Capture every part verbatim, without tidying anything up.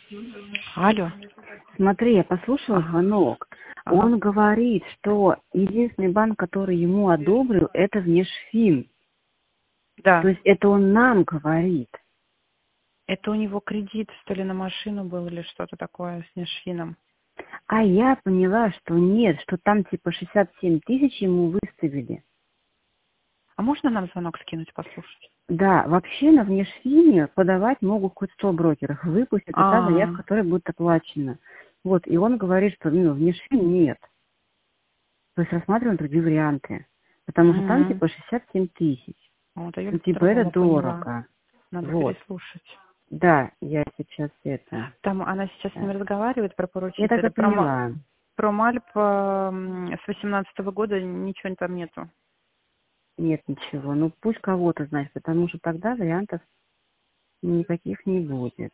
Алло. Смотри, я послушала Ага. звонок. Ага. Он говорит, что единственный банк, который ему одобрил, это Внешфин. Да. То есть это он нам говорит. Это у него кредит, что ли, на машину был или что-то такое с Внешфином. А я поняла, что нет, что там типа шестьдесят семь тысяч ему выставили. А можно нам звонок скинуть, послушать? Да, вообще на Внешфине подавать могут хоть сто брокеров. Выпустят, и та А, заявка, которая будет оплачена. Вот, и он говорит, что ну, Внешфин нет. То есть рассматриваем другие варианты. Потому что там угу. типа шестьдесят семь тысяч. Вот, а я Ну, типа, это по-другому поняла. дорого. Надо Вот. переслушать. Да, я сейчас это... Там она сейчас с э, ним разговаривает про Я так и поручителя. Про, Ма- поняла. про Мальп м, с восемнадцатого года ничего там нету. Нет ничего. Ну, пусть кого-то, значит, потому что тогда вариантов никаких не будет.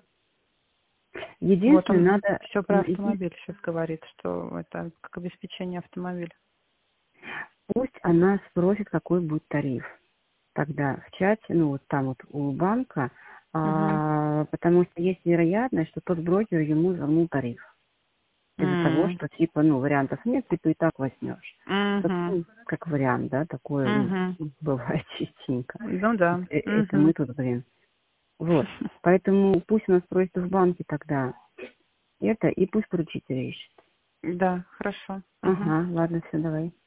Вот Единственное, он надо... все про м, еди- автомобиль сейчас говорит, что это как обеспечение автомобиля. Пусть она спросит, какой будет тариф. Тогда в чате, ну, вот там вот у банка, Угу. а, потому что есть вероятность, что тот брокер ему вернул тариф. Из-за того, что, типа, ну, вариантов нет, ты и так возьмешь. Так, Угу. ну, как вариант, да, такое, ну, Угу. бывает частенько. Ну да. Э, Это Угу. мы тут, блин. Вот. Поэтому пусть она спросит в банке тогда это, и пусть поручитель ищет. Да, хорошо. Угу. Ага, ладно, все, давай.